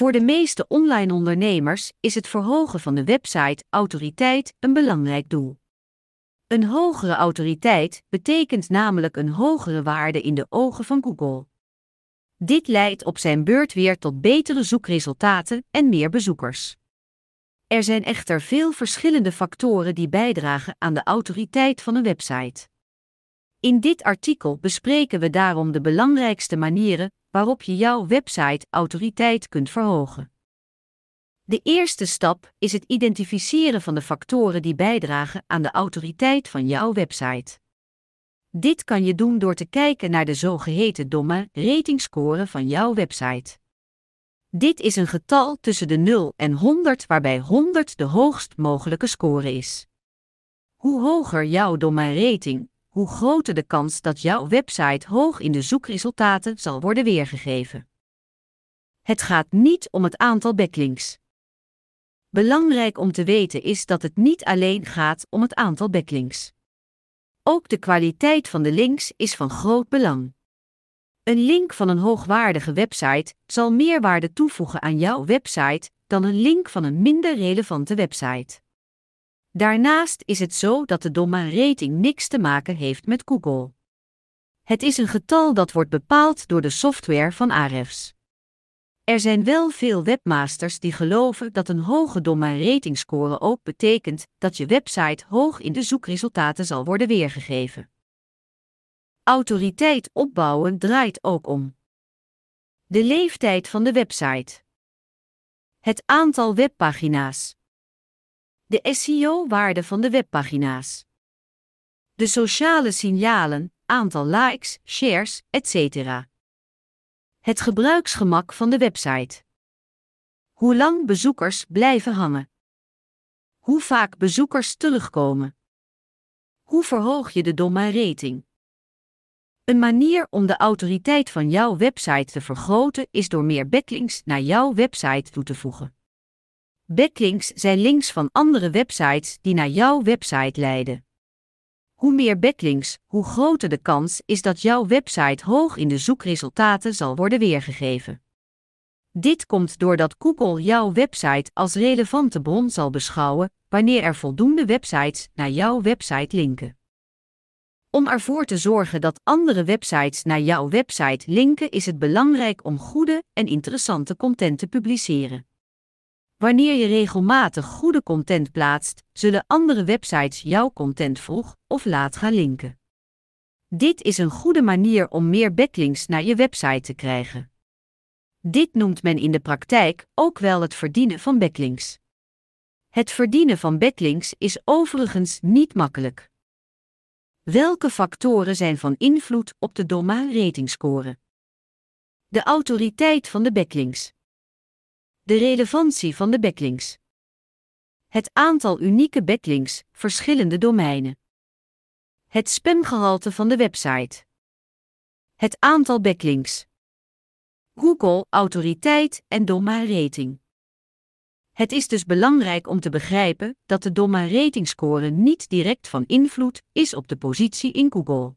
Voor de meeste online ondernemers is het verhogen van de website-autoriteit een belangrijk doel. Een hogere autoriteit betekent namelijk een hogere waarde in de ogen van Google. Dit leidt op zijn beurt weer tot betere zoekresultaten en meer bezoekers. Er zijn echter veel verschillende factoren die bijdragen aan de autoriteit van een website. In dit artikel bespreken we daarom de belangrijkste manieren waarop je jouw website-autoriteit kunt verhogen. De eerste stap is het identificeren van de factoren die bijdragen aan de autoriteit van jouw website. Dit kan je doen door te kijken naar de zogeheten domain ratingscore van jouw website. Dit is een getal tussen de 0 en 100 waarbij 100 de hoogst mogelijke score is. Hoe hoger jouw domain rating, hoe groter de kans dat jouw website hoog in de zoekresultaten zal worden weergegeven. Het gaat niet om het aantal backlinks. Belangrijk om te weten is dat het niet alleen gaat om het aantal backlinks. Ook de kwaliteit van de links is van groot belang. Een link van een hoogwaardige website zal meer waarde toevoegen aan jouw website dan een link van een minder relevante website. Daarnaast is het zo dat de domain rating niks te maken heeft met Google. Het is een getal dat wordt bepaald door de software van Ahrefs. Er zijn wel veel webmasters die geloven dat een hoge domain ratingscore ook betekent dat je website hoog in de zoekresultaten zal worden weergegeven. Autoriteit opbouwen draait ook om de leeftijd van de website, het aantal webpagina's, de SEO-waarde van de webpagina's, de sociale signalen, aantal likes, shares, etc. Het gebruiksgemak van de website. Hoe lang bezoekers blijven hangen. Hoe vaak bezoekers terugkomen. Hoe verhoog je de domain rating? Een manier om de autoriteit van jouw website te vergroten is door meer backlinks naar jouw website toe te voegen. Backlinks zijn links van andere websites die naar jouw website leiden. Hoe meer backlinks, hoe groter de kans is dat jouw website hoog in de zoekresultaten zal worden weergegeven. Dit komt doordat Google jouw website als relevante bron zal beschouwen wanneer er voldoende websites naar jouw website linken. Om ervoor te zorgen dat andere websites naar jouw website linken is het belangrijk om goede en interessante content te publiceren. Wanneer je regelmatig goede content plaatst, zullen andere websites jouw content vroeg of laat gaan linken. Dit is een goede manier om meer backlinks naar je website te krijgen. Dit noemt men in de praktijk ook wel het verdienen van backlinks. Het verdienen van backlinks is overigens niet makkelijk. Welke factoren zijn van invloed op de domain ratingscore? De autoriteit van de backlinks. De relevantie van de backlinks. Het aantal unieke backlinks, verschillende domeinen. Het spamgehalte van de website. Het aantal backlinks. Google, autoriteit en domain rating. Het is dus belangrijk om te begrijpen dat de domain ratingscore niet direct van invloed is op de positie in Google.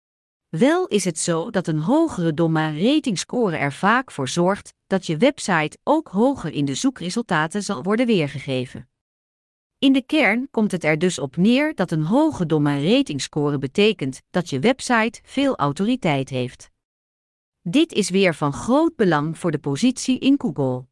Wel is het zo dat een hogere domain ratingscore er vaak voor zorgt dat je website ook hoger in de zoekresultaten zal worden weergegeven. In de kern komt het er dus op neer dat een hoge domain ratingscore betekent dat je website veel autoriteit heeft. Dit is weer van groot belang voor de positie in Google.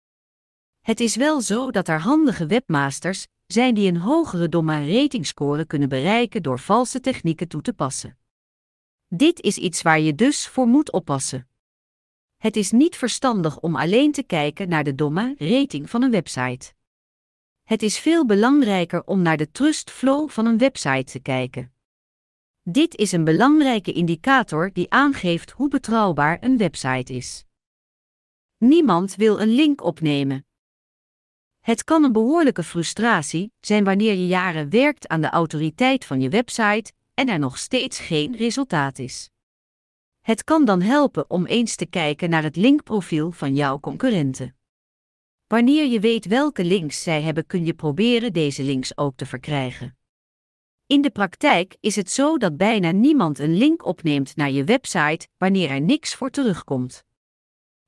Het is wel zo dat er handige webmasters zijn die een hogere domain ratingscore kunnen bereiken door valse technieken toe te passen. Dit is iets waar je dus voor moet oppassen. Het is niet verstandig om alleen te kijken naar de domain rating van een website. Het is veel belangrijker om naar de trust flow van een website te kijken. Dit is een belangrijke indicator die aangeeft hoe betrouwbaar een website is. Niemand wil een link opnemen. Het kan een behoorlijke frustratie zijn wanneer je jaren werkt aan de autoriteit van je website en er nog steeds geen resultaat is. Het kan dan helpen om eens te kijken naar het linkprofiel van jouw concurrenten. Wanneer je weet welke links zij hebben, kun je proberen deze links ook te verkrijgen. In de praktijk is het zo dat bijna niemand een link opneemt naar je website wanneer er niks voor terugkomt.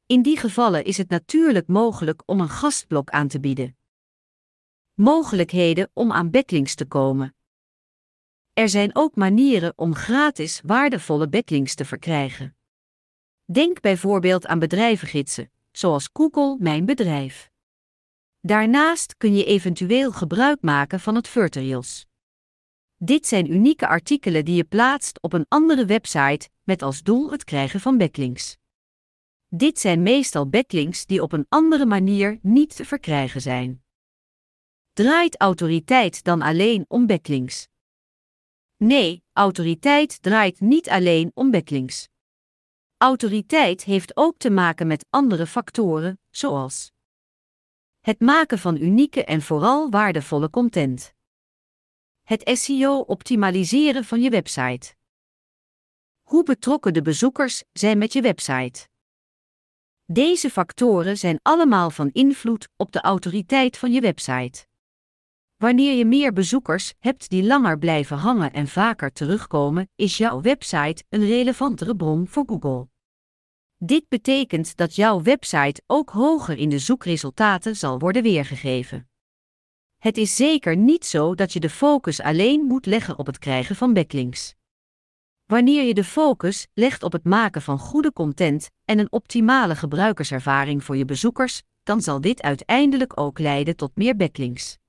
In die gevallen is het natuurlijk mogelijk om een gastblok aan te bieden. Mogelijkheden om aan backlinks te komen. Er zijn ook manieren om gratis waardevolle backlinks te verkrijgen. Denk bijvoorbeeld aan bedrijvengidsen, zoals Google Mijn Bedrijf. Daarnaast kun je eventueel gebruik maken van het Vertirails. Dit zijn unieke artikelen die je plaatst op een andere website met als doel het krijgen van backlinks. Dit zijn meestal backlinks die op een andere manier niet te verkrijgen zijn. Draait autoriteit dan alleen om backlinks? Nee, autoriteit draait niet alleen om backlinks. Autoriteit heeft ook te maken met andere factoren, zoals het maken van unieke en vooral waardevolle content. Het SEO-optimaliseren van je website. Hoe betrokken de bezoekers zijn met je website. Deze factoren zijn allemaal van invloed op de autoriteit van je website. Wanneer je meer bezoekers hebt die langer blijven hangen en vaker terugkomen, is jouw website een relevantere bron voor Google. Dit betekent dat jouw website ook hoger in de zoekresultaten zal worden weergegeven. Het is zeker niet zo dat je de focus alleen moet leggen op het krijgen van backlinks. Wanneer je de focus legt op het maken van goede content en een optimale gebruikerservaring voor je bezoekers, dan zal dit uiteindelijk ook leiden tot meer backlinks.